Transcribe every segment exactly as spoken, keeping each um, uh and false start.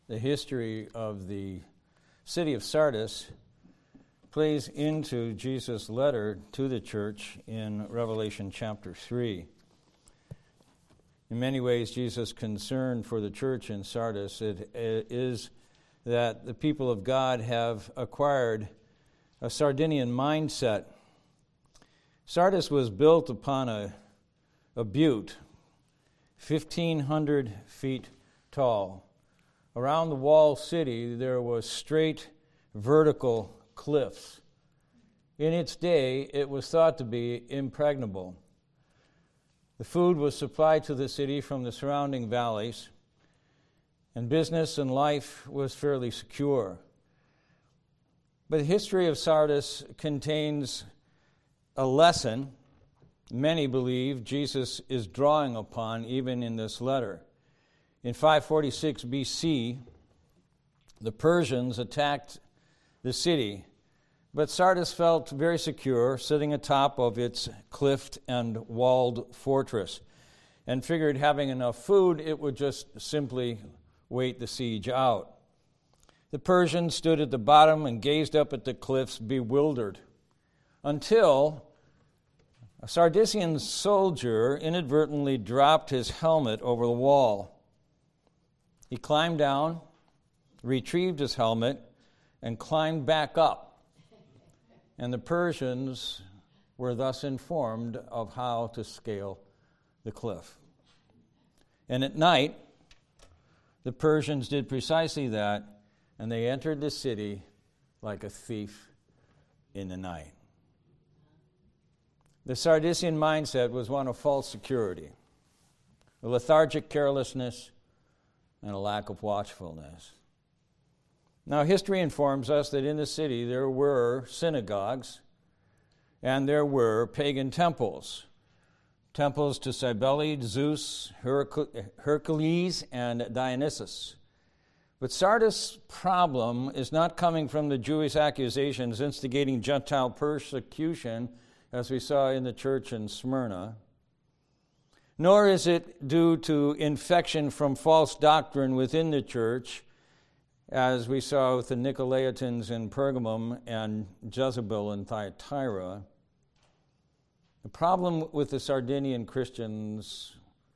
the history of the city of Sardis plays into Jesus' letter to the church in Revelation chapter three. In many ways, Jesus' concern for the church in Sardis it, it is that the people of God have acquired a Sardinian mindset. Sardis was built upon a, a butte, fifteen hundred feet tall. Around the walled city, there was straight vertical cliffs. In its day, it was thought to be impregnable. The food was supplied to the city from the surrounding valleys, and business and life was fairly secure. But the history of Sardis contains a lesson many believe Jesus is drawing upon even in this letter. In five forty-six B C, the Persians attacked the city, but Sardis felt very secure, sitting atop of its cliffed and walled fortress, and figured having enough food, it would just simply wait the siege out. The Persians stood at the bottom and gazed up at the cliffs, bewildered, until a Sardisian soldier inadvertently dropped his helmet over the wall. He climbed down, retrieved his helmet, and climbed back up. And the Persians were thus informed of how to scale the cliff. And at night, the Persians did precisely that, and they entered the city like a thief in the night. The Sardisian mindset was one of false security, a lethargic carelessness, and a lack of watchfulness. Now, history informs us that in the city there were synagogues and there were pagan temples. Temples to Cybele, Zeus, Hercules, and Dionysus. But Sardis' problem is not coming from the Jewish accusations instigating Gentile persecution, as we saw in the church in Smyrna, nor is it due to infection from false doctrine within the church, as we saw with the Nicolaitans in Pergamum and Jezebel in Thyatira. The problem with the Sardinian Christians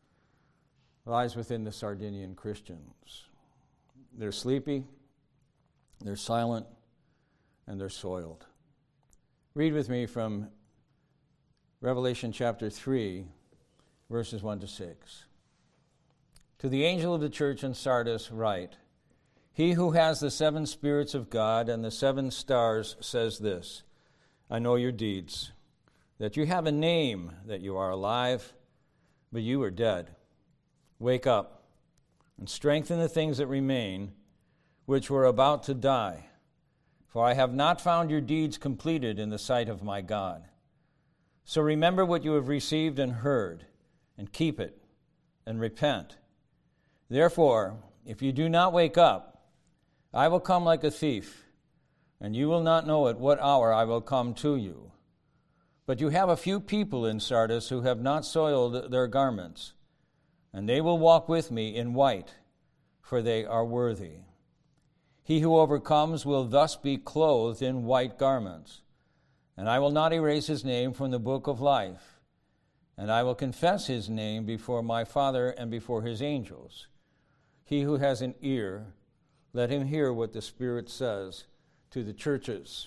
lies within the Sardinian Christians. They're sleepy, they're silent, and they're soiled. Read with me from Revelation chapter three, verses one to six. To the angel of the church in Sardis write, He who has the seven spirits of God and the seven stars says this, I know your deeds, that you have a name, that you are alive, but you are dead. Wake up and strengthen the things that remain, which were about to die. For I have not found your deeds completed in the sight of my God. So remember what you have received and heard, and keep it, and repent. Therefore, if you do not wake up, I will come like a thief, and you will not know at what hour I will come to you. But you have a few people in Sardis who have not soiled their garments, and they will walk with me in white, for they are worthy. He who overcomes will thus be clothed in white garments, and I will not erase his name from the book of life, and I will confess his name before my Father and before his angels. He who has an ear, let him hear what the Spirit says to the churches.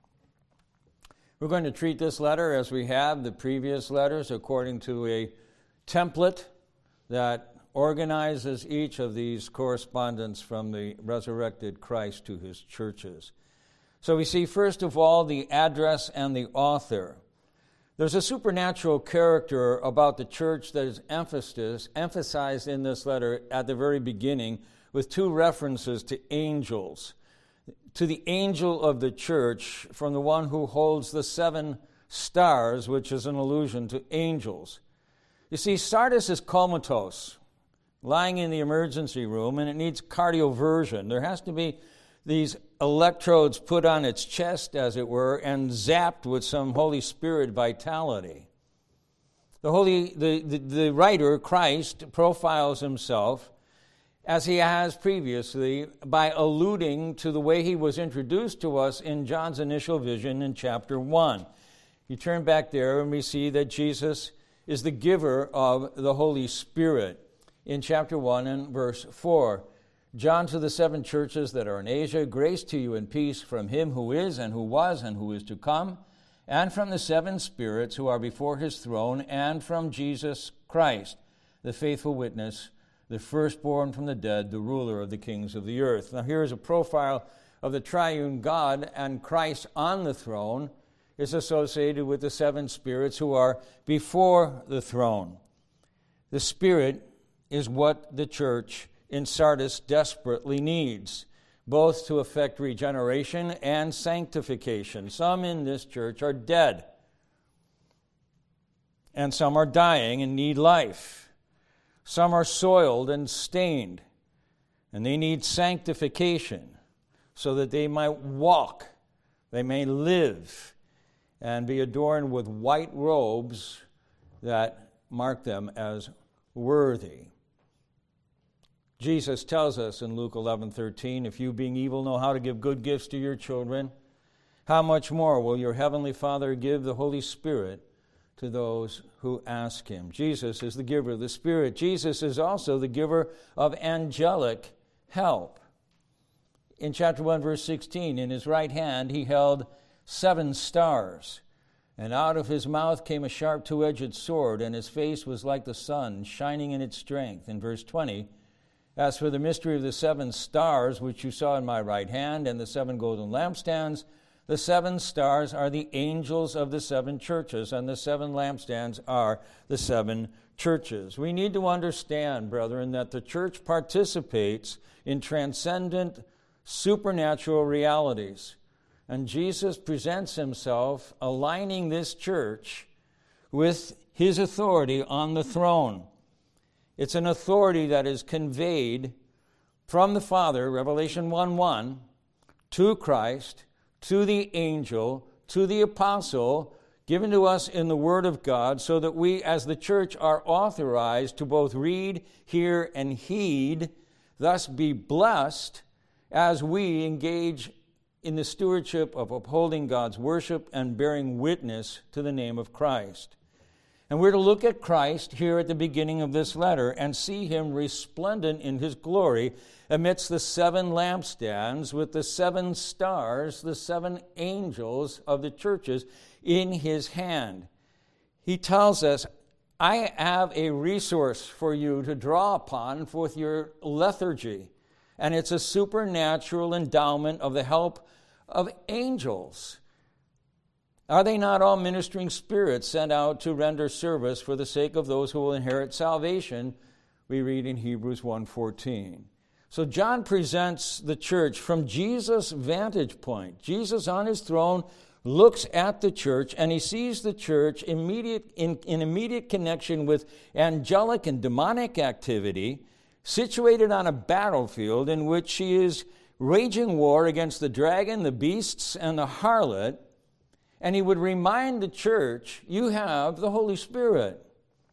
We're going to treat this letter as we have the previous letters, according to a template that organizes each of these correspondence from the resurrected Christ to his churches. So we see, first of all, the address and the author. There's a supernatural character about the church that is emphasis, emphasized in this letter at the very beginning with two references to angels. To the angel of the church from the one who holds the seven stars, which is an allusion to angels. You see, Sardis is comatose, lying in the emergency room, and it needs cardioversion. There has to be these electrodes put on its chest, as it were, and zapped with some Holy Spirit vitality. The Holy, the, the, the writer, Christ, profiles himself as he has previously, by alluding to the way he was introduced to us in John's initial vision in chapter one. You turn back there and we see that Jesus is the giver of the Holy Spirit in chapter one and verse four. John to the seven churches that are in Asia, grace to you and peace from him who is and who was and who is to come, and from the seven spirits who are before his throne, and from Jesus Christ, the faithful witness, the firstborn from the dead, the ruler of the kings of the earth. Now here is a profile of the triune God, and Christ on the throne is associated with the seven spirits who are before the throne. The Spirit is what the church in Sardis desperately needs, both to effect regeneration and sanctification. Some in this church are dead, and some are dying and need life. Some are soiled and stained, and they need sanctification so that they might walk, they may live, and be adorned with white robes that mark them as worthy. Jesus tells us in Luke eleven thirteen, if you being evil know how to give good gifts to your children, how much more will your heavenly Father give the Holy Spirit to those who ask him? Jesus is the giver of the Spirit. Jesus is also the giver of angelic help. In chapter one, verse sixteen, in his right hand he held seven stars, and out of his mouth came a sharp two-edged sword, and his face was like the sun, shining in its strength. In verse twenty, as for the mystery of the seven stars, which you saw in my right hand, and the seven golden lampstands, the seven stars are the angels of the seven churches, and the seven lampstands are the seven churches. We need to understand, brethren, that the church participates in transcendent supernatural realities. And Jesus presents himself aligning this church with his authority on the throne. It's an authority that is conveyed from the Father, Revelation one one, to Christ, to the angel, to the apostle, given to us in the Word of God, so that we as the church are authorized to both read, hear, and heed, thus be blessed as we engage in the stewardship of upholding God's worship and bearing witness to the name of Christ. And we're to look at Christ here at the beginning of this letter and see him resplendent in his glory amidst the seven lampstands with the seven stars, the seven angels of the churches in his hand. He tells us, I have a resource for you to draw upon with your lethargy, and it's a supernatural endowment of the help of angels. Are they not all ministering spirits sent out to render service for the sake of those who will inherit salvation? We read in Hebrews one fourteen. So John presents the church from Jesus' vantage point. Jesus on his throne looks at the church, and he sees the church immediate, in, in immediate connection with angelic and demonic activity, situated on a battlefield in which she is raging war against the dragon, the beasts, and the harlot. And he would remind the church, you have the Holy Spirit.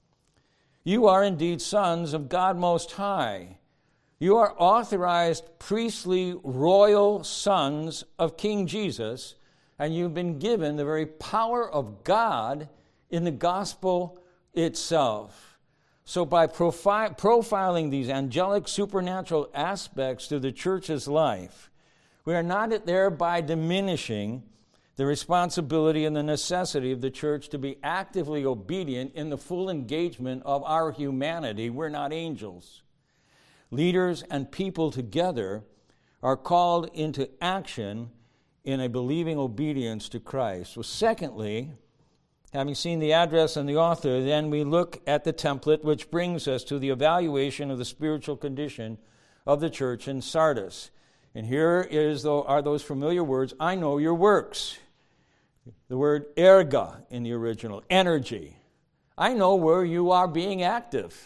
You are indeed sons of God Most High. You are authorized priestly royal sons of King Jesus, and you've been given the very power of God in the gospel itself. So by profi- profiling these angelic supernatural aspects to the church's life, we are not thereby diminishing the responsibility and the necessity of the church to be actively obedient in the full engagement of our humanity. We're not angels. Leaders and people together are called into action in a believing obedience to Christ. So secondly, having seen the address and the author, then we look at the template, which brings us to the evaluation of the spiritual condition of the church in Sardis. And here is the, are those familiar words, I know your works. The word erga in the original, energy. I know where you are being active.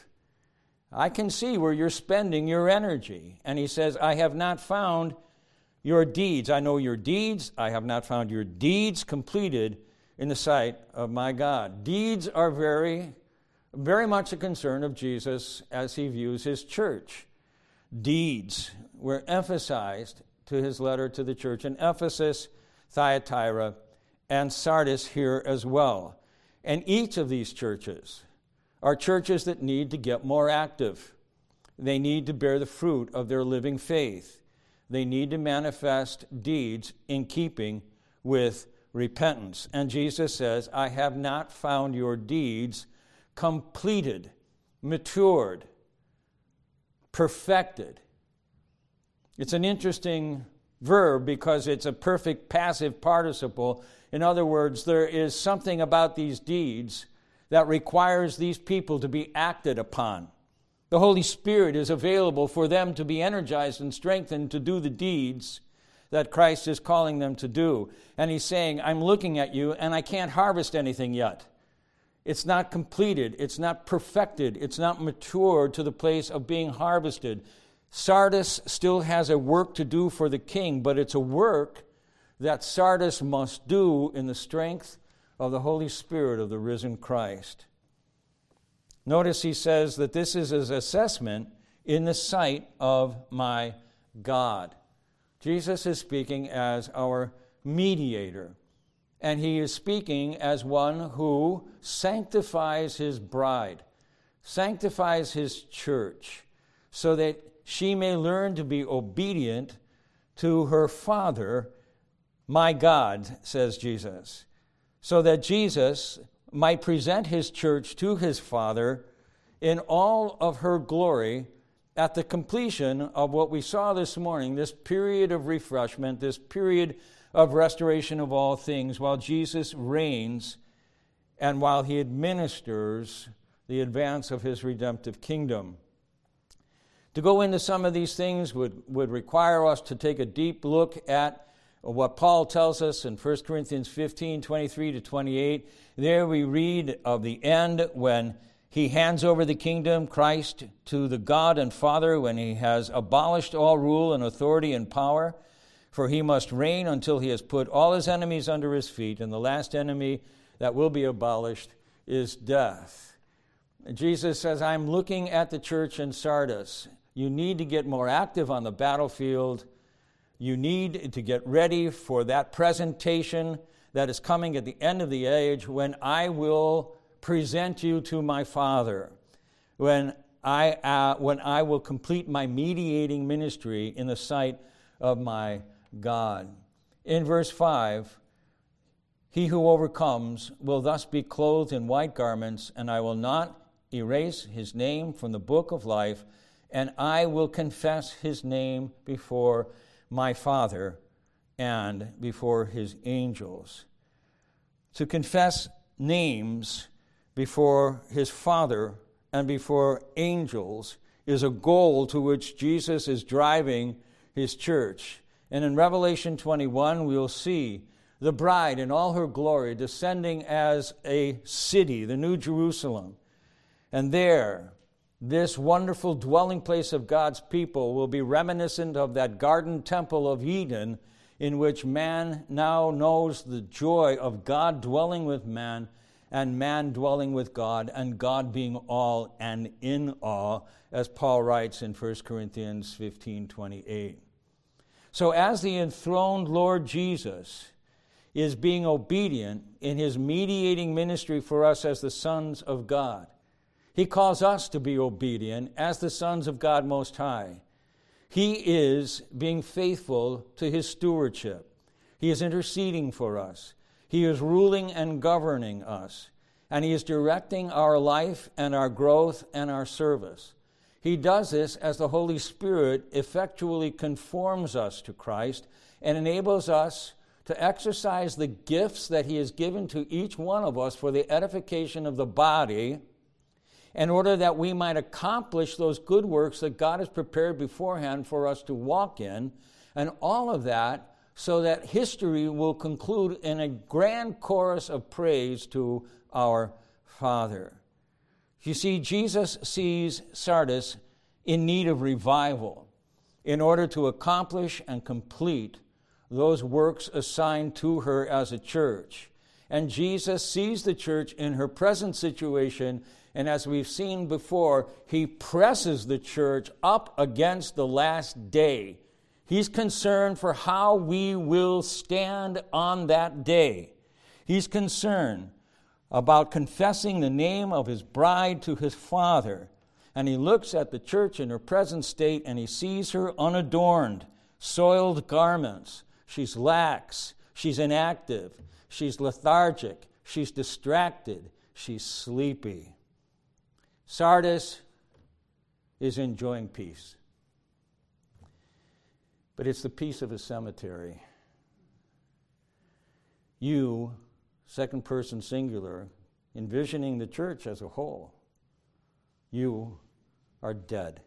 I can see where you're spending your energy. And he says, I have not found your deeds. I know your deeds. I have not found your deeds completed in the sight of my God. Deeds are very, very much a concern of Jesus as he views his church. deeds were emphasized to his letter to the church in Ephesus, Thyatira, and Sardis here as well. And each of these churches are churches that need to get more active. They need to bear the fruit of their living faith. They need to manifest deeds in keeping with repentance. And Jesus says, I have not found your deeds completed, matured, perfected. It's an interesting verb because it's a perfect passive participle. In other words, there is something about these deeds that requires these people to be acted upon. The Holy Spirit is available for them to be energized and strengthened to do the deeds that Christ is calling them to do. And he's saying, I'm looking at you and I can't harvest anything yet. It's not completed. It's not perfected. It's not matured to the place of being harvested. Sardis still has a work to do for the king, but it's a work that Sardis must do in the strength of the Holy Spirit of the risen Christ. Notice he says that this is his assessment in the sight of my God. Jesus is speaking as our mediator, and he is speaking as one who sanctifies his bride, sanctifies his church, so that she may learn to be obedient to her Father, my God, says Jesus, so that Jesus might present his church to his Father in all of her glory at the completion of what we saw this morning, this period of refreshment, this period of restoration of all things, while Jesus reigns and while he administers the advance of his redemptive kingdom. To go into some of these things would, would require us to take a deep look at what Paul tells us in First Corinthians fifteen, twenty-three to twenty-eight. There we read of the end when he hands over the kingdom, Christ, to the God and Father, when he has abolished all rule and authority and power. For he must reign until he has put all his enemies under his feet, and the last enemy that will be abolished is death. Jesus says, I'm looking at the church in Sardis. You need to get more active on the battlefield. You need to get ready for that presentation that is coming at the end of the age, when I will present you to my Father, when I, uh, when I will complete my mediating ministry in the sight of my God. In verse five, he who overcomes will thus be clothed in white garments, and I will not erase his name from the book of life, and I will confess his name before my Father and before his angels. To confess names before his Father and before angels is a goal to which Jesus is driving his church. And in Revelation twenty-one, we'll see the bride in all her glory descending as a city, the New Jerusalem. And there, this wonderful dwelling place of God's people will be reminiscent of that garden temple of Eden, in which man now knows the joy of God dwelling with man and man dwelling with God, and God being all and in all, as Paul writes in First Corinthians fifteen twenty-eight. So as the enthroned Lord Jesus is being obedient in his mediating ministry for us as the sons of God, he calls us to be obedient as the sons of God Most High. He is being faithful to his stewardship. He is interceding for us. He is ruling and governing us. And he is directing our life and our growth and our service. He does this as the Holy Spirit effectually conforms us to Christ and enables us to exercise the gifts that he has given to each one of us for the edification of the body, in order that we might accomplish those good works that God has prepared beforehand for us to walk in, and all of that so that history will conclude in a grand chorus of praise to our Father. You see, Jesus sees Sardis in need of revival in order to accomplish and complete those works assigned to her as a church. And Jesus sees the church in her present situation And as we've seen before, he presses the church up against the last day. He's concerned for how we will stand on that day. He's concerned about confessing the name of his bride to his Father. And he looks at the church in her present state and he sees her unadorned, soiled garments. She's lax. She's inactive. She's lethargic. She's distracted. She's sleepy. Sardis is enjoying peace. But it's the peace of a cemetery. You, second person singular, envisioning the church as a whole, you are dead.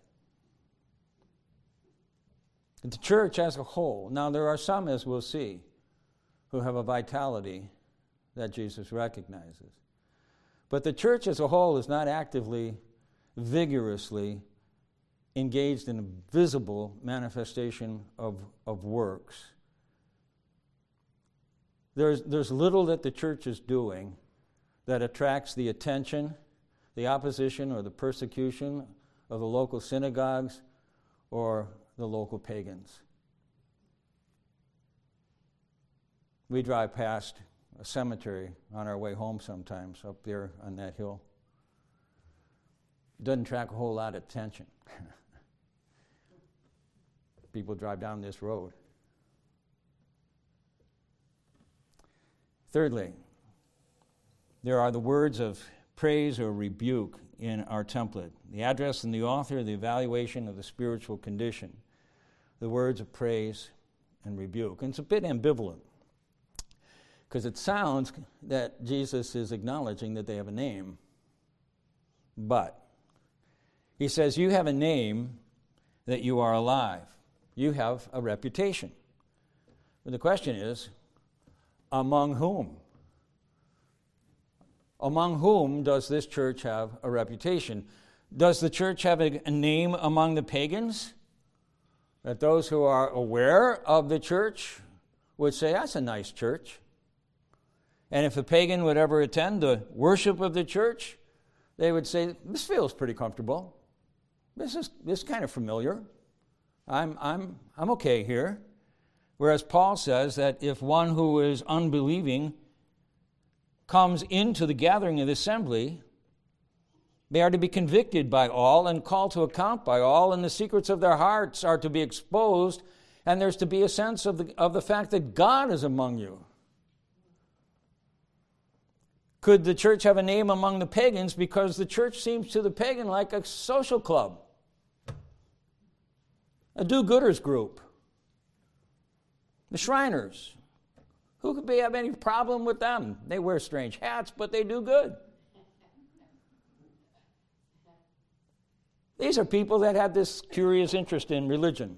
The church as a whole. Now, there are some, as we'll see, who have a vitality that Jesus recognizes. But the church as a whole is not actively, vigorously engaged in a visible manifestation of, of works. There's, there's little that the church is doing that attracts the attention, the opposition, or the persecution of the local synagogues or the local pagans. We drive past a cemetery on our way home sometimes up there on that hill. It doesn't attract a whole lot of attention. People drive down this road. Thirdly, there are the words of praise or rebuke in our template. The address and the author, the evaluation of the spiritual condition. The words of praise and rebuke. And it's a bit ambivalent, because it sounds that Jesus is acknowledging that they have a name. But he says, you have a name that you are alive. You have a reputation. But the question is, among whom? Among whom does this church have a reputation? Does the church have a, a name among the pagans? That those who are aware of the church would say, that's a nice church. And if a pagan would ever attend the worship of the church, they would say, this feels pretty comfortable. This is this is kind of familiar. I'm I'm I'm okay here. Whereas Paul says that if one who is unbelieving comes into the gathering of the assembly, they are to be convicted by all and called to account by all, and the secrets of their hearts are to be exposed, and there's to be a sense of the of the fact that God is among you. Could the church have a name among the pagans because the church seems to the pagan like a social club, a do-gooders group, the Shriners? Who could be, have any problem with them? They wear strange hats, but they do good. These are people that have this curious interest in religion.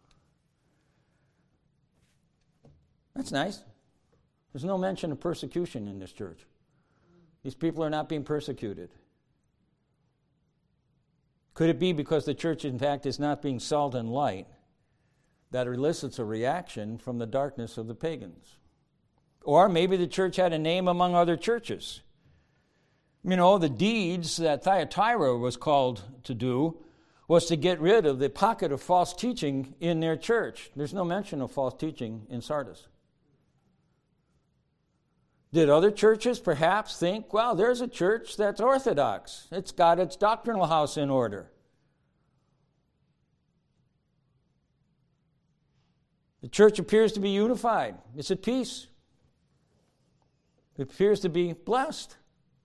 That's nice. There's no mention of persecution in this church. These people are not being persecuted. Could it be because the church, in fact, is not being salt and light that elicits a reaction from the darkness of the pagans? Or maybe the church had a name among other churches. You know, the deeds that Thyatira was called to do was to get rid of the pocket of false teaching in their church. There's no mention of false teaching in Sardis. Did other churches perhaps think, well, there's a church that's orthodox. It's got its doctrinal house in order. The church appears to be unified. It's at peace. It appears to be blessed.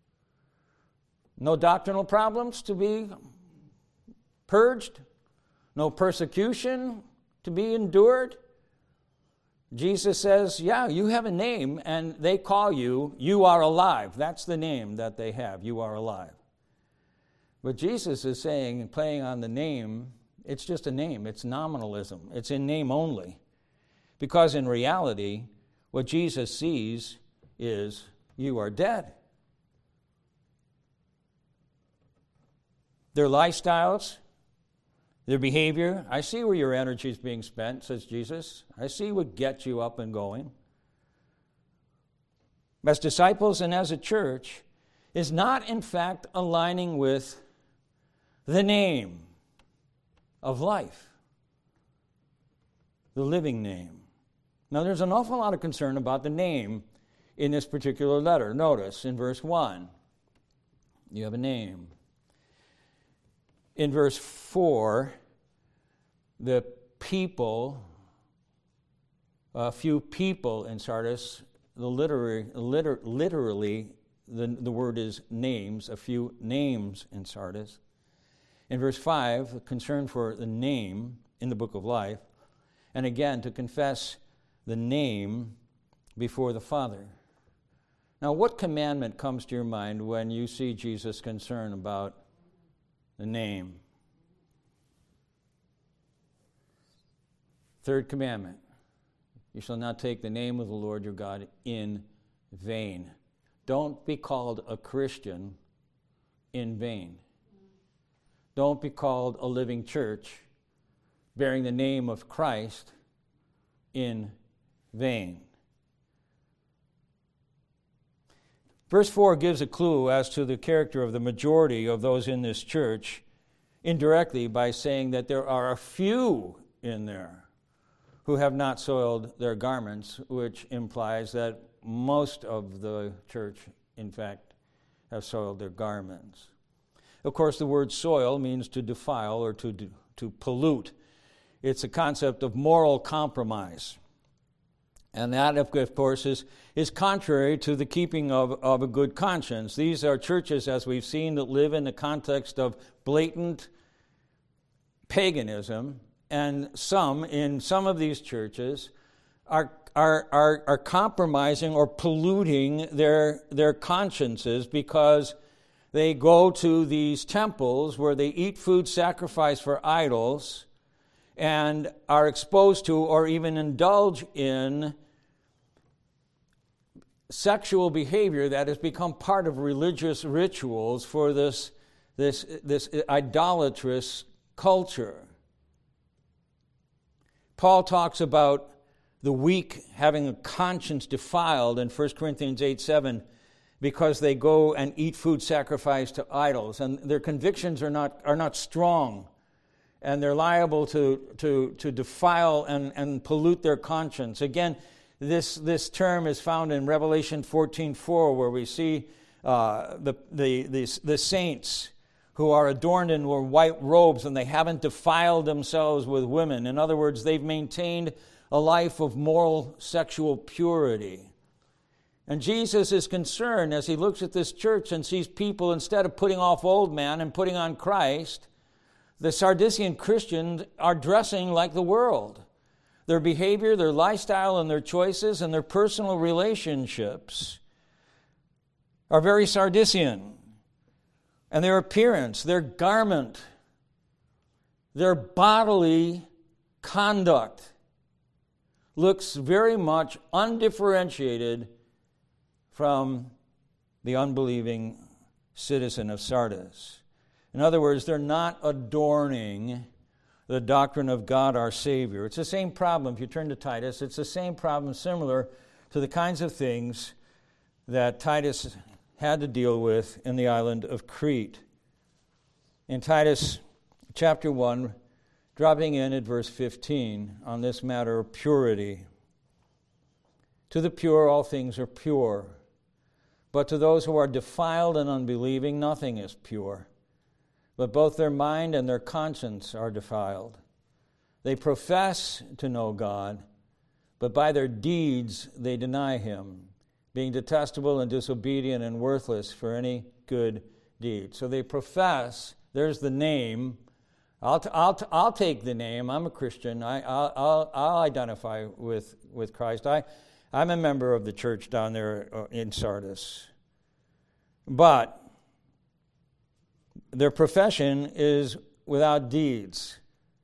No doctrinal problems to be purged. No persecution to be endured. Jesus says, yeah, you have a name, and they call you, you are alive. That's the name that they have, you are alive. But Jesus is saying, and playing on the name, it's just a name. It's nominalism. It's in name only. Because in reality, what Jesus sees is, you are dead. Their lifestyles, their behavior, I see where your energy is being spent, says Jesus. I see what gets you up and going. As disciples and as a church, is not in fact aligning with the name of life, the living name. Now, there's an awful lot of concern about the name in this particular letter. Notice in verse one, you have a name. In verse four, the people, a few people in Sardis, the literary, liter, literally, the, the word is names, a few names in Sardis. In verse five, the concern for the name in the book of life, and again, to confess the name before the Father. Now, what commandment comes to your mind when you see Jesus' concern about the name? Third commandment, you shall not take the name of the Lord your God in vain. Don't be called a Christian in vain. Don't be called a living church bearing the name of Christ in vain. Verse four gives a clue as to the character of the majority of those in this church indirectly by saying that there are a few in there who have not soiled their garments, which implies that most of the church, in fact, have soiled their garments. Of course, the word soil means to defile or to, to pollute. It's a concept of moral compromise. And that, of course, is, is contrary to the keeping of, of a good conscience. These are churches, as we've seen, that live in the context of blatant paganism, and some, in some of these churches, are, are, are, are compromising or polluting their, their consciences because they go to these temples where they eat food sacrificed for idols and are exposed to or even indulge in sexual behavior that has become part of religious rituals for this, this, this idolatrous culture. Paul talks about the weak having a conscience defiled in First Corinthians eight seven because they go and eat food sacrificed to idols, and their convictions are not, are not strong, and they're liable to, to, to defile and, and pollute their conscience. Again, this, this term is found in Revelation fourteen four, where we see uh, the, the, the, the saints who are adorned in white robes, and they haven't defiled themselves with women. In other words, they've maintained a life of moral sexual purity. And Jesus is concerned as he looks at this church and sees people, instead of putting off old man and putting on Christ, the Sardisian Christians are dressing like the world. Their behavior, their lifestyle, and their choices, and their personal relationships are very Sardisian. And their appearance, their garment, their bodily conduct looks very much undifferentiated from the unbelieving citizen of Sardis. In other words, they're not adorning the doctrine of God our Savior. It's the same problem. If you turn to Titus, it's the same problem similar to the kinds of things that Titus had to deal with in the island of Crete. In Titus chapter one, dropping in at verse fifteen on this matter of purity. To the pure all things are pure, but to those who are defiled and unbelieving nothing is pure. But both their mind and their conscience are defiled. They profess to know God, but by their deeds they deny Him, being detestable and disobedient and worthless for any good deed. So they profess, there's the name. I'll, t- I'll, t- I'll take the name. I'm a Christian. I, I'll, I'll, I'll identify with, with Christ. I, I'm a member of the church down there in Sardis. But their profession is without deeds.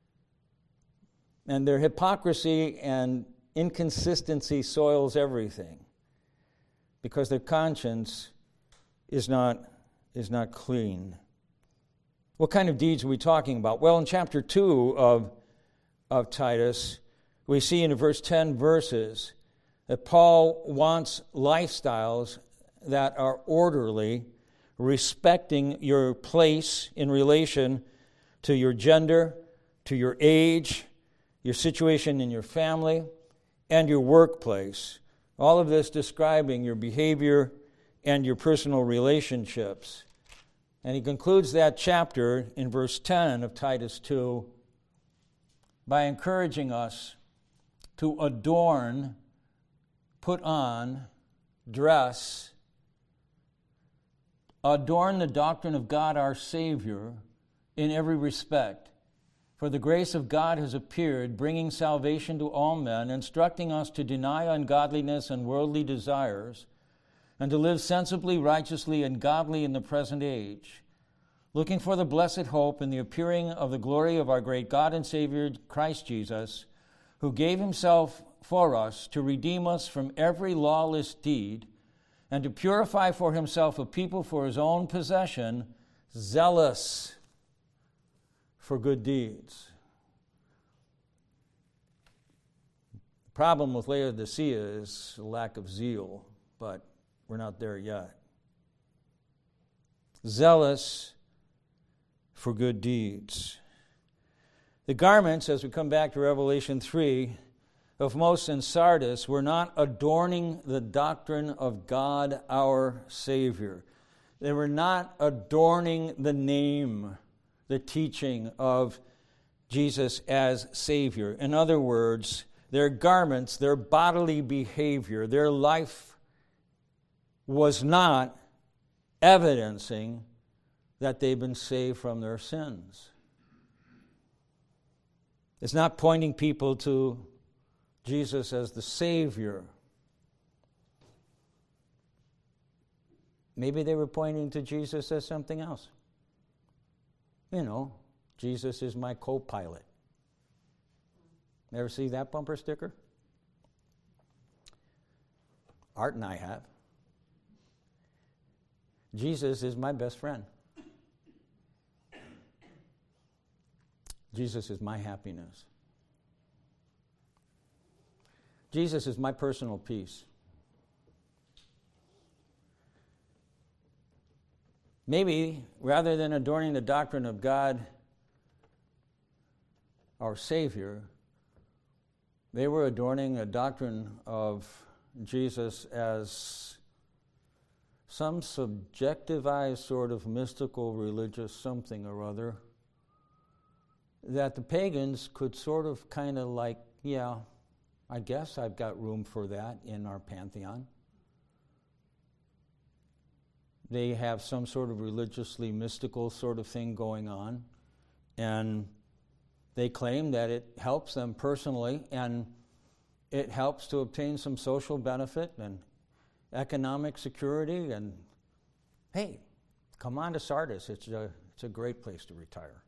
And their hypocrisy and inconsistency soils everything, because their conscience is not, is not clean. What kind of deeds are we talking about? Well, in chapter two of, of Titus, we see in the verse ten verses that Paul wants lifestyles that are orderly, respecting your place in relation to your gender, to your age, your situation in your family, and your workplace. All of this describing your behavior and your personal relationships. And he concludes that chapter in verse ten of Titus two by encouraging us to adorn, put on, dress, adorn the doctrine of God our Savior in every respect. For the grace of God has appeared, bringing salvation to all men, instructing us to deny ungodliness and worldly desires, and to live sensibly, righteously, and godly in the present age, looking for the blessed hope and the appearing of the glory of our great God and Savior, Christ Jesus, who gave himself for us to redeem us from every lawless deed, and to purify for himself a people for his own possession, zealous for good deeds. The problem with Laodicea is a lack of zeal, but we're not there yet. Zealous for good deeds. The garments, as we come back to Revelation three, of most in Sardis were not adorning the doctrine of God our Savior. They were not adorning the name, the teaching of Jesus as Savior. In other words, their garments, their bodily behavior, their life was not evidencing that they've been saved from their sins. It's not pointing people to Jesus as the Savior. Maybe they were pointing to Jesus as something else. You know, Jesus is my co-pilot. Ever see that bumper sticker? Art and I have. Jesus is my best friend. Jesus is my happiness. Jesus is my personal peace. Maybe, rather than adorning the doctrine of God, our Savior, they were adorning a doctrine of Jesus as some subjectivized sort of mystical religious something or other that the pagans could sort of kind of like, yeah, I guess I've got room for that in our pantheon. They have some sort of religiously mystical sort of thing going on, and they claim that it helps them personally, and it helps to obtain some social benefit and economic security, and hey, come on to Sardis. It's a, it's a great place to retire.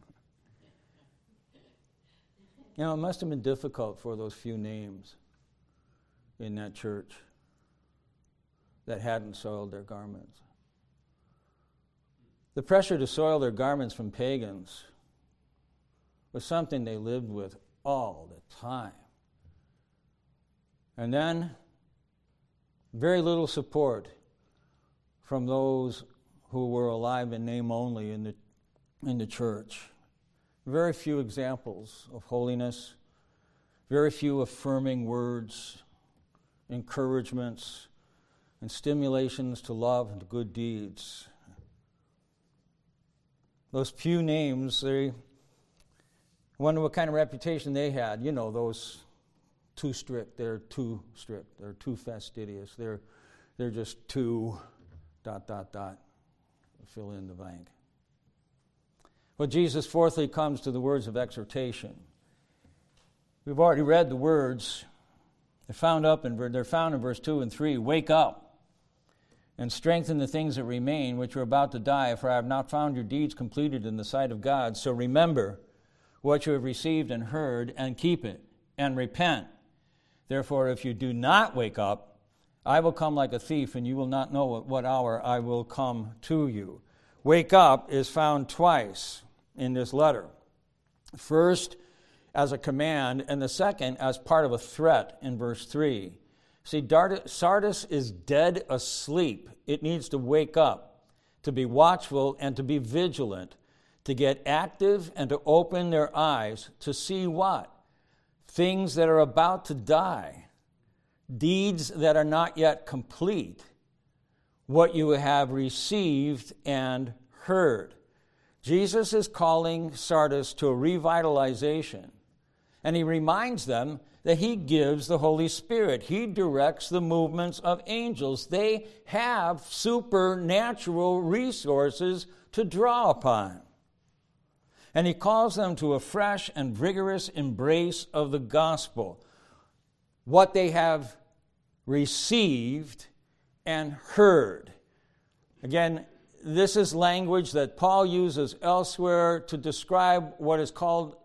You know, it must have been difficult for those few names in that church that hadn't soiled their garments. The pressure to soil their garments from pagans was something they lived with all the time. And then, very little support from those who were alive in name only in the in the church. Very few examples of holiness, very few affirming words, encouragements, and stimulations to love and to good deeds. Those few names, they wonder what kind of reputation they had. You know, those too strict, they're too strict, they're too fastidious, they're they're just too dot, dot, dot, fill in the blank. Well, Jesus fourthly comes to the words of exhortation. We've already read the words. They're found up in they're found in verse two and three. Wake up and strengthen the things that remain, which are about to die, for I have not found your deeds completed in the sight of God. So remember what you have received and heard, and keep it, and repent. Therefore, if you do not wake up, I will come like a thief, and you will not know at what hour I will come to you. Wake up is found twice in this letter. First, as a command, and the second, as part of a threat in verse three. See, Sardis is dead asleep. It needs to wake up. to be watchful and to be vigilant, to get active and to open their eyes to see what? Things that are about to die, deeds that are not yet complete, what you have received and heard. Jesus is calling Sardis to a revitalization, and he reminds them that he gives the Holy Spirit. He directs the movements of angels. They have supernatural resources to draw upon. And he calls them to a fresh and vigorous embrace of the gospel, what they have received and heard. Again, this is language that Paul uses elsewhere to describe what is called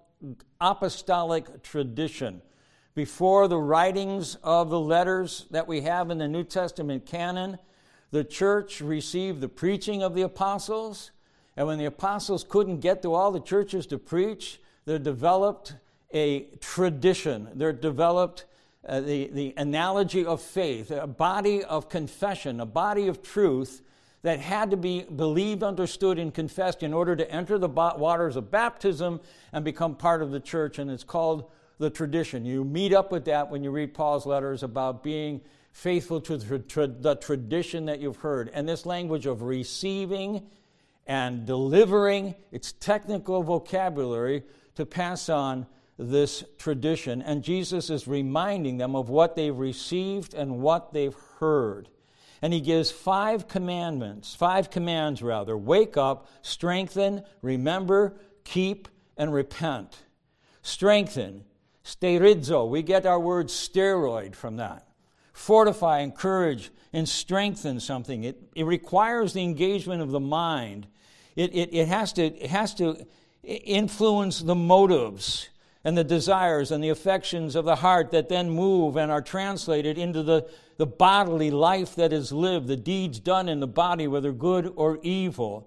apostolic tradition. Before the writings of the letters that we have in the New Testament canon, the church received the preaching of the apostles, and when the apostles couldn't get to all the churches to preach, they developed a tradition. They developed uh, the, the analogy of faith, a body of confession, a body of truth that had to be believed, understood, and confessed in order to enter the waters of baptism and become part of the church, and it's called the tradition. You meet up with that when you read Paul's letters about being faithful to the, tra- the tradition that you've heard. And this language of receiving and delivering, it's technical vocabulary to pass on this tradition. And Jesus is reminding them of what they've received and what they've heard. And he gives five commandments, five commands rather. Wake up, strengthen, remember, keep, and repent. Strengthen. Sterizo, we get our word steroid from that. Fortify, encourage, and strengthen something. It, it requires the engagement of the mind. It, it, it, has to, it has to influence the motives and the desires and the affections of the heart that then move and are translated into the, the bodily life that is lived, the deeds done in the body, whether good or evil.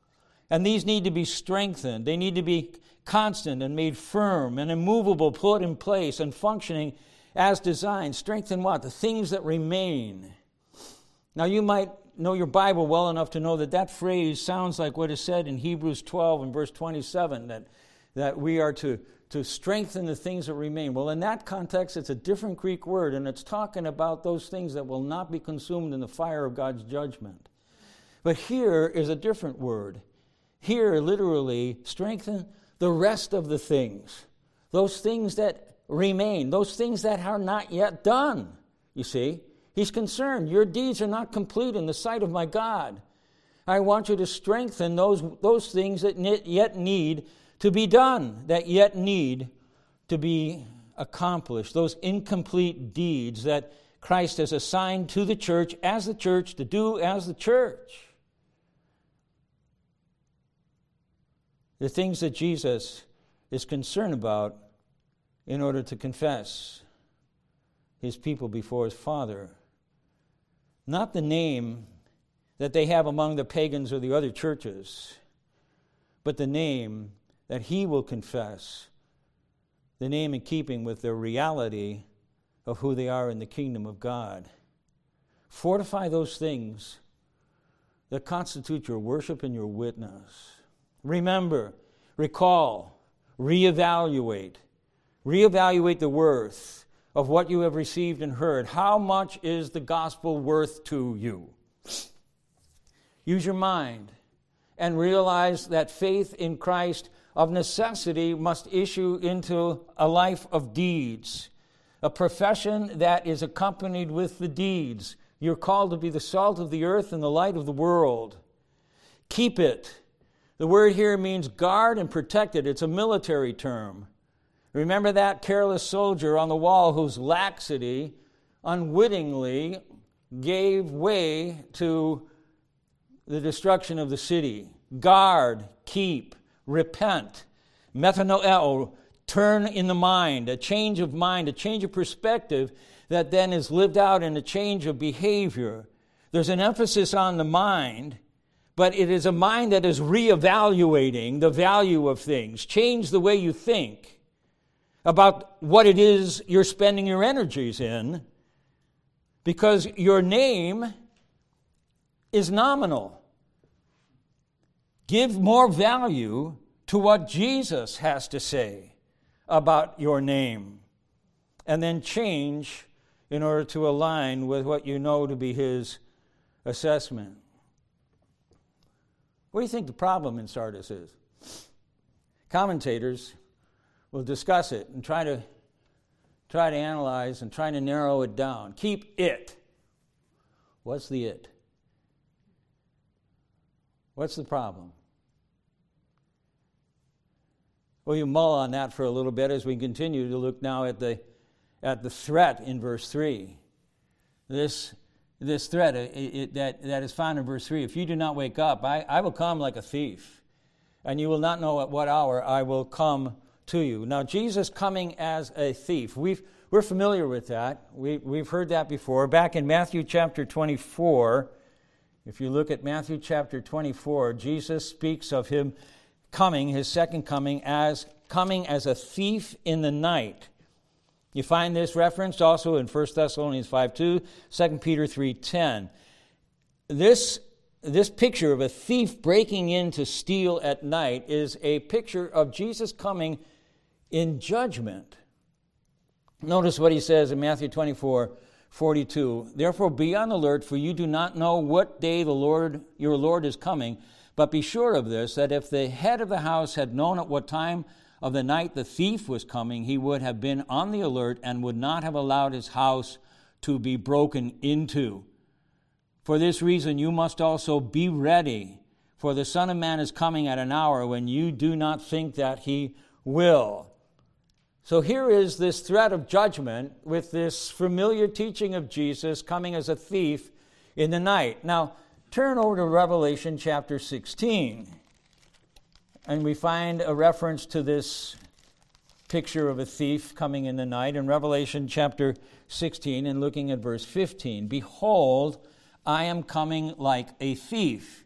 And these need to be strengthened. They need to be constant and made firm and immovable, put in place and functioning as designed. Strengthen what? The things that remain. Now you might know your Bible well enough to know that that phrase sounds like what is said in Hebrews twelve and verse twenty-seven, that, that we are to, to strengthen the things that remain. Well, in that context, it's a different Greek word, and it's talking about those things that will not be consumed in the fire of God's judgment. But here is a different word. Here, literally, strengthen the rest of the things, those things that remain, those things that are not yet done. You see, he's concerned. Your deeds are not complete in the sight of my God. I want you to strengthen those, those things that yet need to be done, that yet need to be accomplished, those incomplete deeds that Christ has assigned to the church as the church to do as the church. The things that Jesus is concerned about in order to confess his people before his Father. Not the name that they have among the pagans or the other churches, but the name that he will confess, the name in keeping with their reality of who they are in the kingdom of God. Fortify those things that constitute your worship and your witness. Remember, recall, reevaluate. Reevaluate the worth of what you have received and heard. How much is the gospel worth to you? Use your mind and realize that faith in Christ of necessity must issue into a life of deeds, a profession that is accompanied with the deeds. You're called to be the salt of the earth and the light of the world. Keep it. The word here means guard and protect it. It's a military term. Remember that careless soldier on the wall whose laxity unwittingly gave way to the destruction of the city. Guard, keep, repent. Metanoeo, turn in the mind, a change of mind, a change of perspective that then is lived out in a change of behavior. There's an emphasis on the mind, but it is a mind that is reevaluating the value of things. Change the way you think about what it is you're spending your energies in, because your name is nominal. Give more value to what Jesus has to say about your name, and then change in order to align with what you know to be his assessment. What do you think the problem in Sardis is? Commentators will discuss it and try to try to analyze and try to narrow it down. Keep it. What's the it? What's the problem? Well, you mull on that for a little bit as we continue to look now at the at the threat in verse three. This this threat it, it, that, that is found in verse three. If you do not wake up, I, I will come like a thief, and you will not know at what hour I will come to you. Now, Jesus coming as a thief. We've, we're familiar with that. We, we've heard that before. Back in Matthew chapter twenty-four, if you look at Matthew chapter twenty-four, Jesus speaks of him coming, his second coming, as coming as a thief in the night. You find this referenced also in First Thessalonians five two, Second Peter three ten. This, this picture of a thief breaking in to steal at night is a picture of Jesus coming in judgment. Notice what he says in Matthew twenty-four forty-two. Therefore be on the alert, for you do not know what day the Lord your Lord is coming. But be sure of this, that if the head of the house had known at what time of the night the thief was coming, he would have been on the alert and would not have allowed his house to be broken into. For this reason you must also be ready, for the Son of Man is coming at an hour when you do not think that he will. So here is this threat of judgment with this familiar teaching of Jesus coming as a thief in the night. Now, turn over to Revelation chapter sixteen. And we find a reference to this picture of a thief coming in the night in Revelation chapter sixteen and looking at verse fifteen. Behold, I am coming like a thief.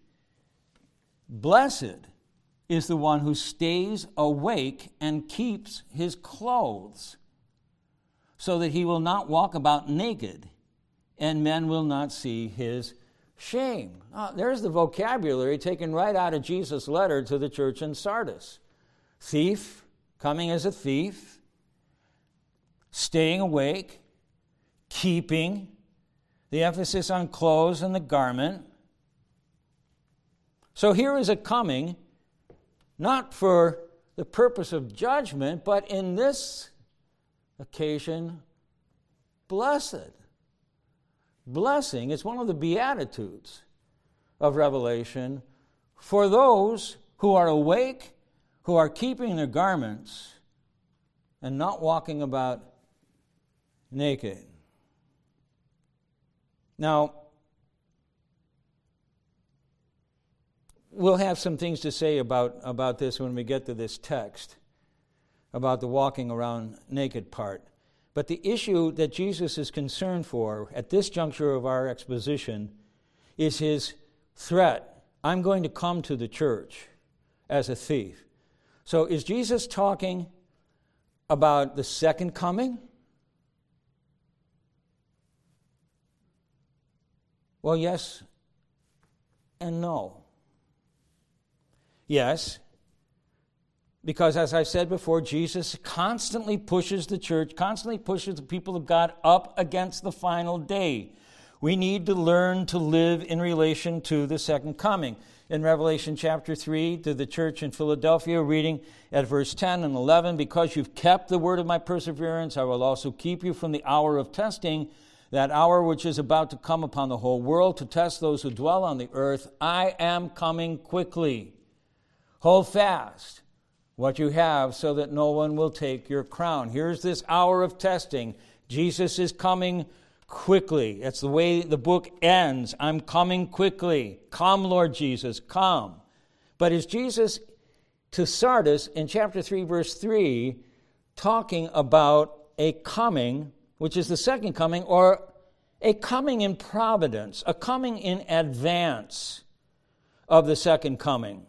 Blessed is the one who stays awake and keeps his clothes, so that he will not walk about naked, and men will not see his shame. Oh, there's the vocabulary taken right out of Jesus' letter to the church in Sardis. Thief, coming as a thief, staying awake, keeping, the emphasis on clothes and the garment. So here is a coming, not for the purpose of judgment, but in this occasion, blessed. Blessing is one of the Beatitudes of Revelation for those who are awake, who are keeping their garments, and not walking about naked. Now, we'll have some things to say about, about this when we get to this text, about the walking around naked part. But the issue that Jesus is concerned for at this juncture of our exposition is his threat. I'm going to come to the church as a thief. So is Jesus talking about the second coming? Well, yes and no. Yes, because as I said before, Jesus constantly pushes the church, constantly pushes the people of God up against the final day. We need to learn to live in relation to the second coming. In Revelation chapter three, to the church in Philadelphia, reading at verse ten and eleven, because you've kept the word of my perseverance, I will also keep you from the hour of testing, that hour which is about to come upon the whole world to test those who dwell on the earth. I am coming quickly. Hold fast what you have so that no one will take your crown. Here's this hour of testing. Jesus is coming quickly. That's the way the book ends. I'm coming quickly. Come, Lord Jesus, come. But is Jesus to Sardis in chapter three, verse three, talking about a coming, which is the second coming, or a coming in providence, a coming in advance of the second coming?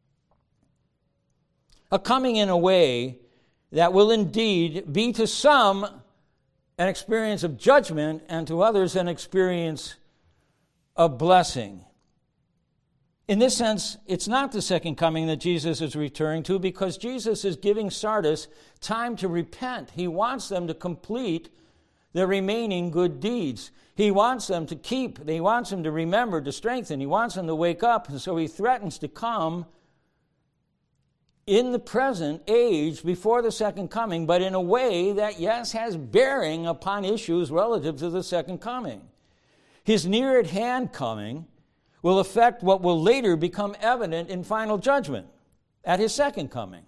A coming in a way that will indeed be to some an experience of judgment and to others an experience of blessing. In this sense, it's not the second coming that Jesus is returning to, because Jesus is giving Sardis time to repent. He wants them to complete their remaining good deeds. He wants them to keep, he wants them to remember, to strengthen. He wants them to wake up. And so he threatens to come in the present age before the second coming, but in a way that, yes, has bearing upon issues relative to the second coming. His near at hand coming will affect what will later become evident in final judgment at his second coming.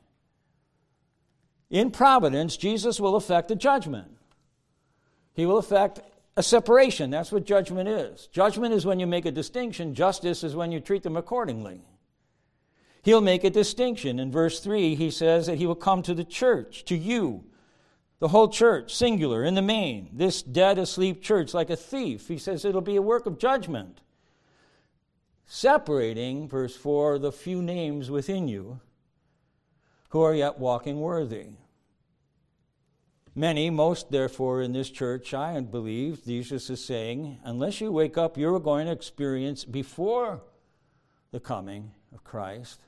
In providence, Jesus will effect a judgment. He will effect a separation. That's what judgment is. Judgment is when you make a distinction. Justice is when you treat them accordingly. He'll make a distinction. In verse three, he says that he will come to the church, to you, the whole church, singular, in the main, this dead, asleep church, like a thief. He says it'll be a work of judgment, separating, verse four, the few names within you who are yet walking worthy. Many, most therefore in this church, I believe, Jesus is saying, unless you wake up, you're going to experience before the coming of Christ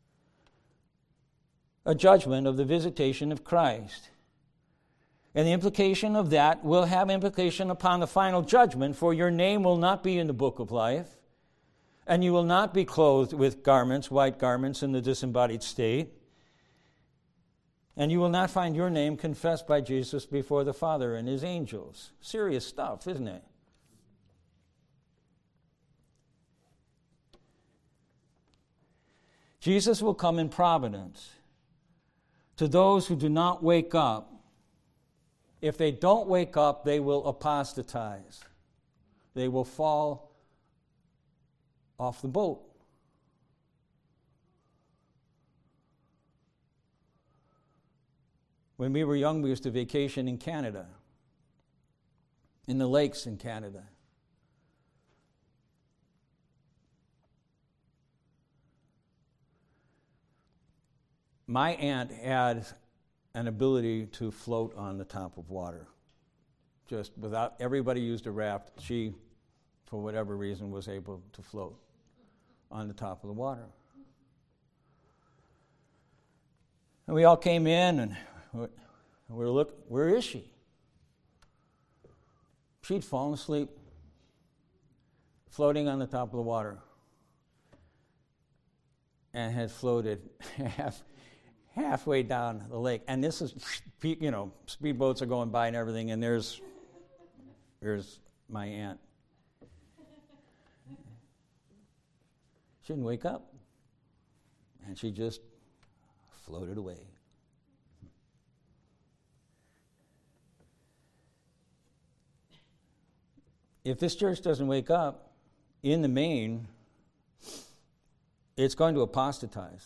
a judgment of the visitation of Christ. And the implication of that will have implication upon the final judgment, for your name will not be in the book of life, and you will not be clothed with garments, white garments in the disembodied state. And you will not find your name confessed by Jesus before the Father and his angels. Serious stuff, isn't it? Jesus will come in providence to those who do not wake up. If they don't wake up, they will apostatize. They will fall off the boat. When we were young, we used to vacation in Canada, in the lakes in Canada. My aunt had an ability to float on the top of water. Just without, everybody used a raft. She, for whatever reason, was able to float on the top of the water. And we all came in, and we were look, where is she? She'd fallen asleep, floating on the top of the water, and had floated half, halfway down the lake. And this is, you know, speedboats are going by and everything, and there's, there's my aunt. She didn't wake up, and she just floated away. If this church doesn't wake up, in the main, it's going to apostatize.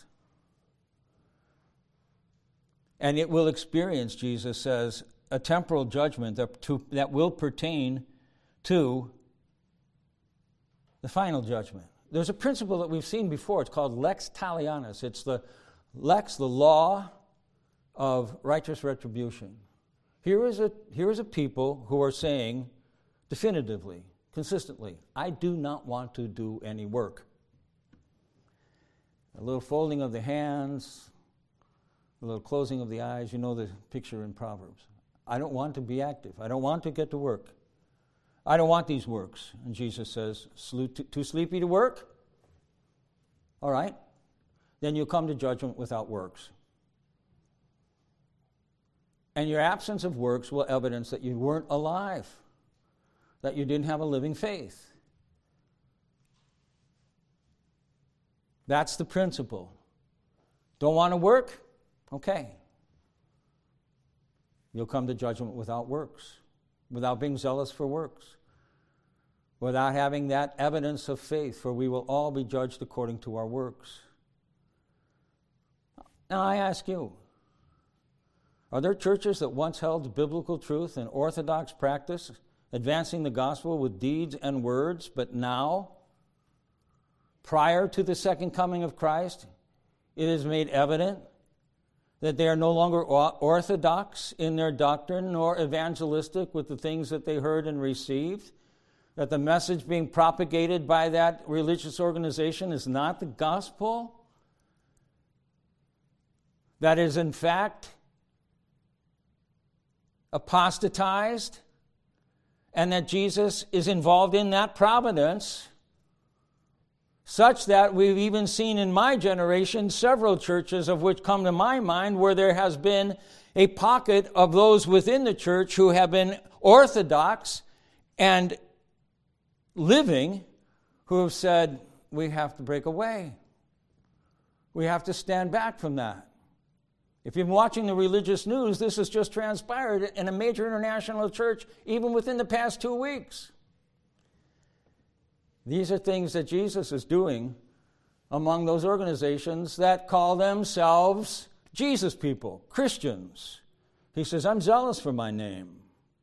And it will experience, Jesus says, a temporal judgment that, to, that will pertain to the final judgment. There's a principle that we've seen before. It's called lex talionis. It's the lex, the law of righteous retribution. Here is a, here is a people who are saying definitively, consistently, I do not want to do any work. A little folding of the hands, a little closing of the eyes. You know the picture in Proverbs. I don't want to be active. I don't want to get to work. I don't want these works. And Jesus says, too sleepy to work? All right. Then you'll come to judgment without works. And your absence of works will evidence that you weren't alive, that you didn't have a living faith. That's the principle. Don't want to work? Okay. You'll come to judgment without works, without being zealous for works, without having that evidence of faith, for we will all be judged according to our works. Now I ask you, are there churches that once held biblical truth and orthodox practice, advancing the gospel with deeds and words, but now, prior to the second coming of Christ, it is made evident that they are no longer orthodox in their doctrine nor evangelistic with the things that they heard and received, that the message being propagated by that religious organization is not the gospel? That is, in fact, apostatized, and that Jesus is involved in that providence, such that we've even seen in my generation several churches of which come to my mind where there has been a pocket of those within the church who have been orthodox and living, who have said, we have to break away. We have to stand back from that. If you've been watching the religious news, this has just transpired in a major international church, even within the past two weeks. These are things that Jesus is doing among those organizations that call themselves Jesus people, Christians. He says, I'm zealous for my name.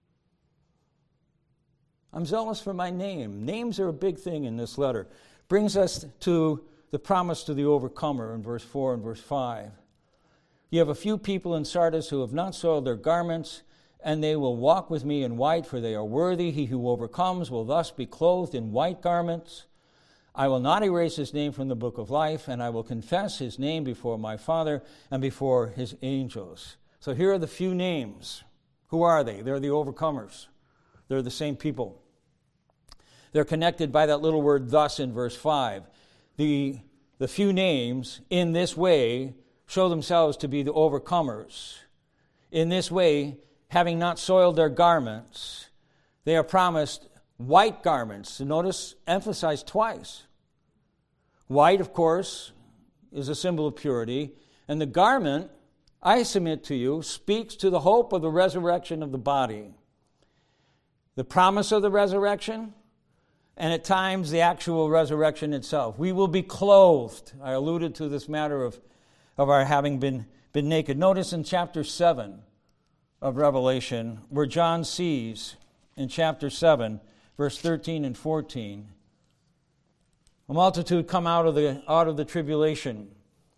I'm zealous for my name. Names are a big thing in this letter. Brings us to the promise to the overcomer in verse four and verse five. You have a few people in Sardis who have not soiled their garments, and they will walk with me in white, for they are worthy. He who overcomes will thus be clothed in white garments. I will not erase his name from the book of life, and I will confess his name before my Father and before his angels. So here are the few names. Who are they? They're the overcomers. They're the same people. They're connected by that little word thus in verse five. The, the few names in this way show themselves to be the overcomers. In this way, having not soiled their garments, they are promised white garments. Notice, emphasized twice. White, of course, is a symbol of purity, and the garment, I submit to you, speaks to the hope of the resurrection of the body. The promise of the resurrection, and at times the actual resurrection itself. We will be clothed. I alluded to this matter of of our having been, been naked. Notice in chapter seven of Revelation, where John sees in chapter seven, verse thirteen and fourteen, a multitude come out of the out of the tribulation.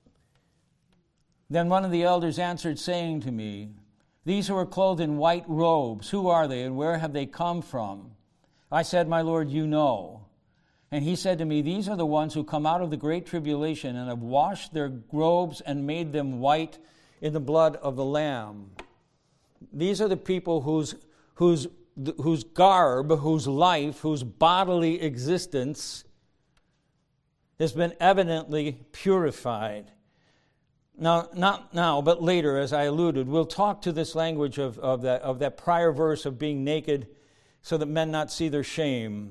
Then one of the elders answered, saying to me, these who are clothed in white robes, who are they and where have they come from? I said, my Lord, you know. And he said to me, these are the ones who come out of the great tribulation and have washed their robes and made them white in the blood of the Lamb. These are the people whose, whose, whose garb, whose life, whose bodily existence has been evidently purified. Now, not now, but later, as I alluded, we'll talk to this language of, of, that, of that prior verse of being naked so that men not see their shame.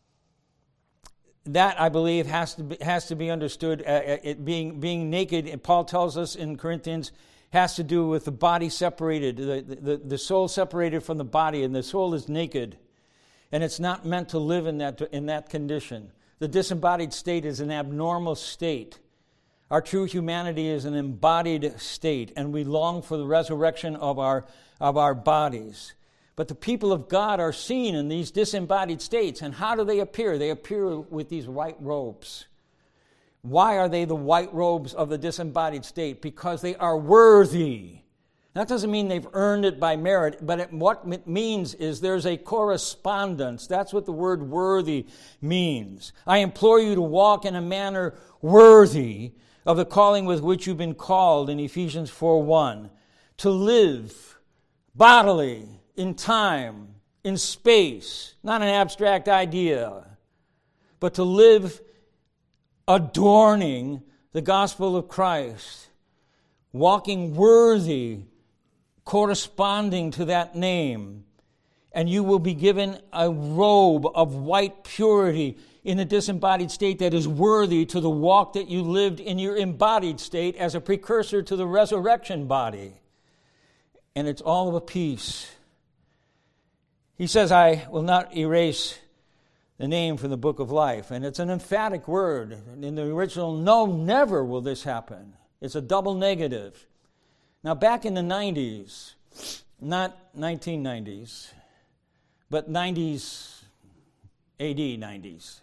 That, I believe, has to be, has to be understood. Uh, it being being naked, and Paul tells us in Corinthians, has to do with the body separated, the, the, the soul separated from the body, and the soul is naked. And it's not meant to live in that, in that condition. The disembodied state is an abnormal state. Our true humanity is an embodied state, and we long for the resurrection of our, of our bodies. But the people of God are seen in these disembodied states. And how do they appear? They appear with these white robes. Why are they the white robes of the disembodied state? Because they are worthy. That doesn't mean they've earned it by merit, but it, what it means is there's a correspondence. That's what the word worthy means. I implore you to walk in a manner worthy of the calling with which you've been called in Ephesians four one. To live bodily, in time, in space, not an abstract idea, but to live adorning the gospel of Christ, walking worthy, corresponding to that name, and you will be given a robe of white purity in the disembodied state that is worthy to the walk that you lived in your embodied state as a precursor to the resurrection body. And it's all of a piece. He says, I will not erase the name from the book of life. And it's an emphatic word. In the original, no, never will this happen. It's a double negative. Now, back in the nineties, not nineteen nineties, but nineties, A D nineties,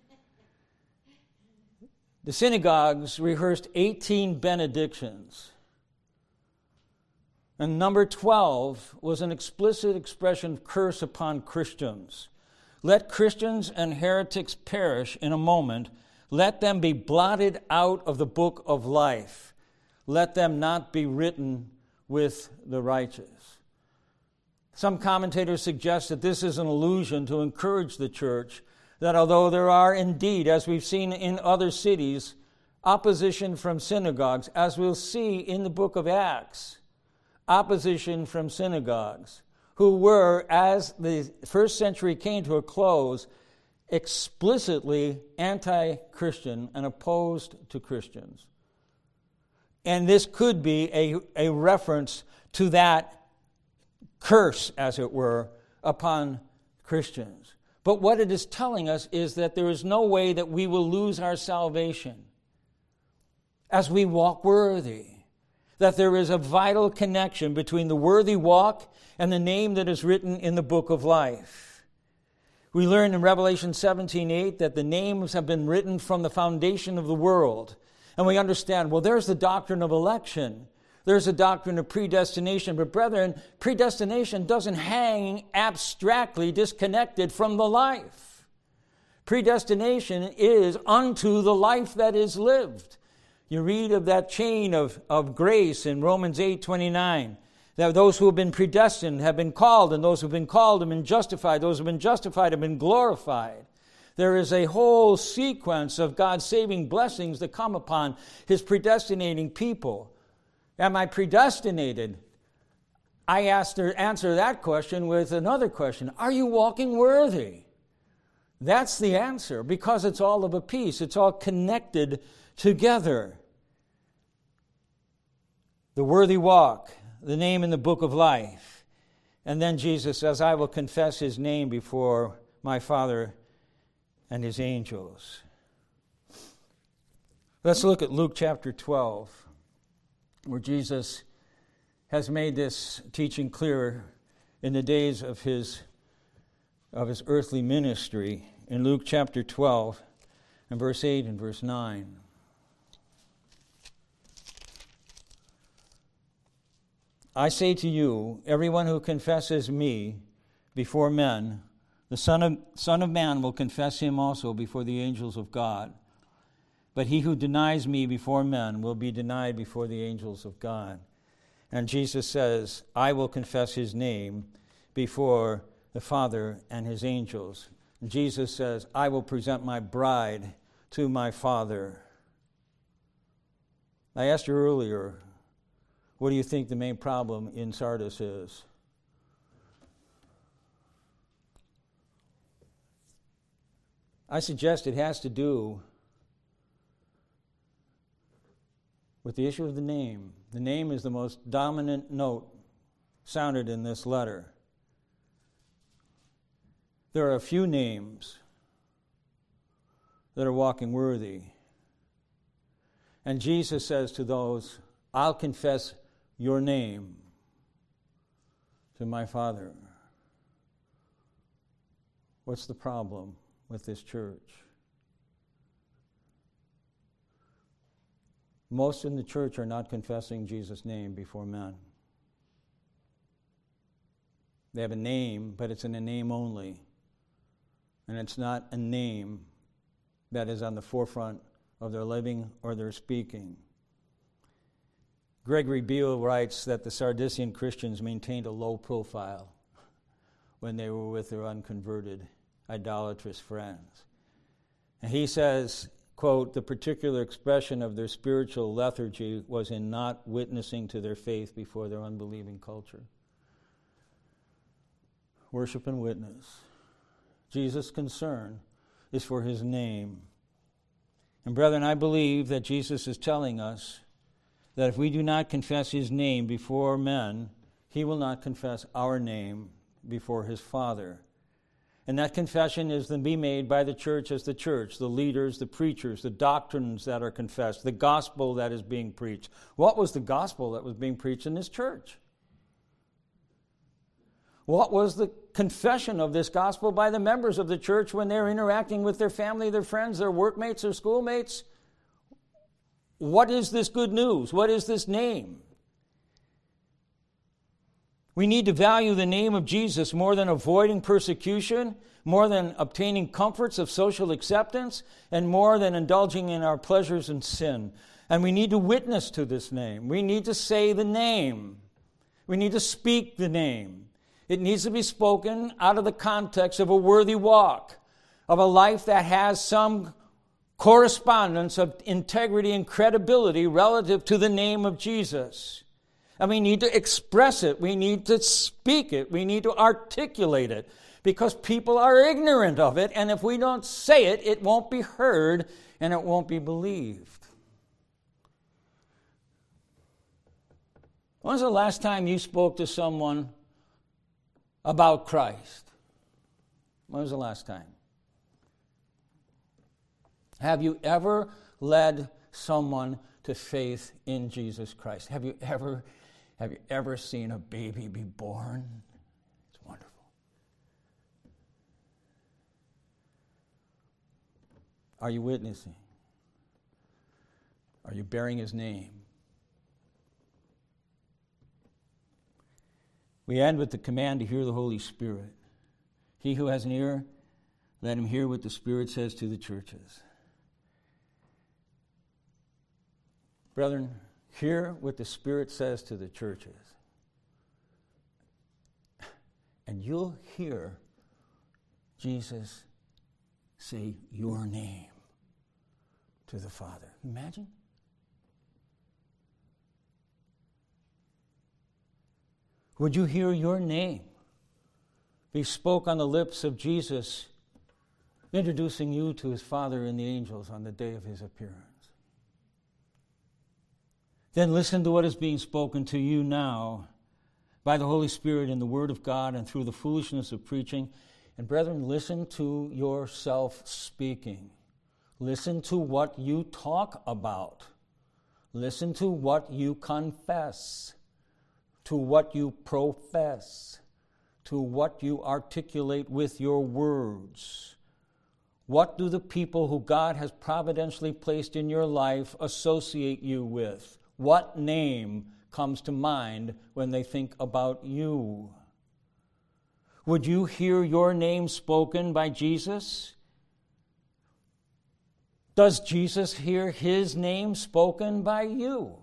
the synagogues rehearsed eighteen benedictions. And number twelve was an explicit expression of curse upon Christians. Let Christians and heretics perish in a moment. Let them be blotted out of the book of life. Let them not be written with the righteous. Some commentators suggest that this is an allusion to encourage the church that although there are indeed, as we've seen in other cities, opposition from synagogues, as we'll see in the book of Acts, opposition from synagogues, who were, as the first century came to a close, explicitly anti-Christian and opposed to Christians. And this could be a, a reference to that curse, as it were, upon Christians. But what it is telling us is that there is no way that we will lose our salvation as we walk worthy. That there is a vital connection between the worthy walk and the name that is written in the book of life. We learn in Revelation seventeen eight that the names have been written from the foundation of the world. And we understand, well, there's the doctrine of election. There's a doctrine of predestination. But brethren, predestination doesn't hang abstractly disconnected from the life. Predestination is unto the life that is lived. You read of that chain of, of grace in Romans eight twenty-nine, that those who have been predestined have been called, and those who have been called have been justified. Those who have been justified have been glorified. There is a whole sequence of God's saving blessings that come upon His predestinating people. Am I predestinated? I asked to answer that question with another question. Are you walking worthy? That's the answer, because it's all of a piece. It's all connected together. The worthy walk, the name in the book of life. And then Jesus says, I will confess His name before my Father and His angels. Let's look at Luke chapter twelve, where Jesus has made this teaching clearer in the days of his, of his earthly ministry. In Luke chapter twelve, and verse eight and verse nine. I say to you, everyone who confesses me before men, the Son of, Son of Man will confess him also before the angels of God. But he who denies me before men will be denied before the angels of God. And Jesus says, I will confess his name before the Father and his angels. And Jesus says, I will present my bride to my Father. I asked you earlier, what do you think the main problem in Sardis is? I suggest it has to do with the issue of the name. The name is the most dominant note sounded in this letter. There are a few names that are walking worthy. And Jesus says to those, I'll confess your name to my Father. What's the problem with this church? Most in the church are not confessing Jesus' name before men. They have a name, but it's in a name only. And it's not a name that is on the forefront of their living or their speaking. Gregory Beale writes that the Sardisian Christians maintained a low profile when they were with their unconverted, idolatrous friends. And he says, quote, the particular expression of their spiritual lethargy was in not witnessing to their faith before their unbelieving culture. Worship and witness. Jesus' concern is for his name. And brethren, I believe that Jesus is telling us that if we do not confess his name before men, he will not confess our name before his Father. And that confession is to be made by the church as the church, the leaders, the preachers, the doctrines that are confessed, the gospel that is being preached. What was the gospel that was being preached in this church? What was the confession of this gospel by the members of the church when they're interacting with their family, their friends, their workmates, their schoolmates? What is this good news? What is this name? We need to value the name of Jesus more than avoiding persecution, more than obtaining comforts of social acceptance, and more than indulging in our pleasures and sin. And we need to witness to this name. We need to say the name. We need to speak the name. It needs to be spoken out of the context of a worthy walk, of a life that has some correspondence of integrity and credibility relative to the name of Jesus. And we need to express it. We need to speak it. We need to articulate it, because people are ignorant of it, and if we don't say it, it won't be heard and it won't be believed. When was the last time you spoke to someone about Christ? When was the last time? Have you ever led someone to faith in Jesus Christ? Have you ever, have you ever seen a baby be born? It's wonderful. Are you witnessing? Are you bearing his name? We end with the command to hear the Holy Spirit. He who has an ear, let him hear what the Spirit says to the churches. Brethren, hear what the Spirit says to the churches. And you'll hear Jesus say your name to the Father. Imagine. Would you hear your name be spoke on the lips of Jesus, introducing you to his Father and the angels on the day of his appearance? Then listen to what is being spoken to you now by the Holy Spirit in the Word of God and through the foolishness of preaching. And brethren, listen to yourself speaking. Listen to what you talk about. Listen to what you confess, to what you profess, to what you articulate with your words. What do the people who God has providentially placed in your life associate you with? What name comes to mind when they think about you? Would you hear your name spoken by Jesus? Does Jesus hear his name spoken by you?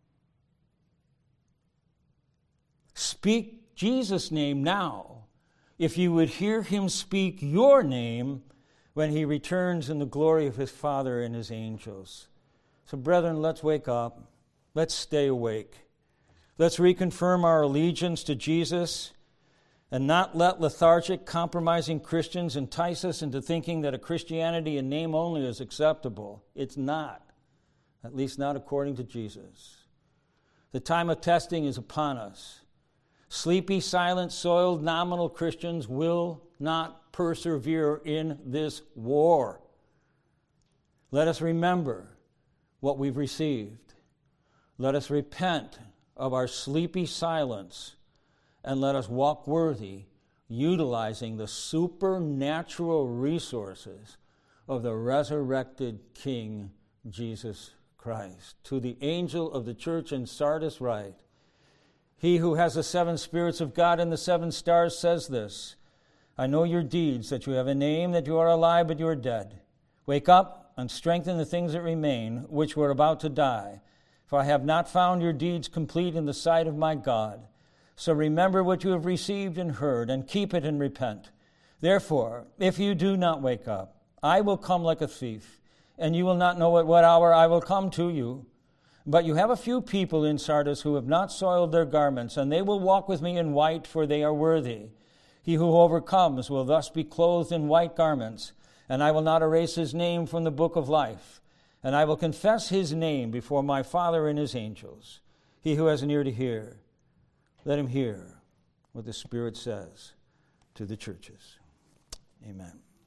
Speak Jesus' name now, if you would hear him speak your name when he returns in the glory of his Father and his angels. So, brethren, let's wake up. Let's stay awake. Let's reconfirm our allegiance to Jesus and not let lethargic, compromising Christians entice us into thinking that a Christianity in name only is acceptable. It's not, at least not according to Jesus. The time of testing is upon us. Sleepy, silent, soiled, nominal Christians will not persevere in this war. Let us remember what we've received. Let us repent of our sleepy silence, and let us walk worthy, utilizing the supernatural resources of the resurrected King Jesus Christ. To the angel of the church in Sardis write, he who has the seven spirits of God and the seven stars says this, I know your deeds, that you have a name, that you are alive, but you are dead. Wake up and strengthen the things that remain, which were about to die. For I have not found your deeds complete in the sight of my God. So remember what you have received and heard, and keep it and repent. Therefore, if you do not wake up, I will come like a thief, and you will not know at what hour I will come to you. But you have a few people in Sardis who have not soiled their garments, and they will walk with me in white, for they are worthy. He who overcomes will thus be clothed in white garments, and I will not erase his name from the book of life. And I will confess his name before my Father and his angels. He who has an ear to hear, let him hear what the Spirit says to the churches. Amen.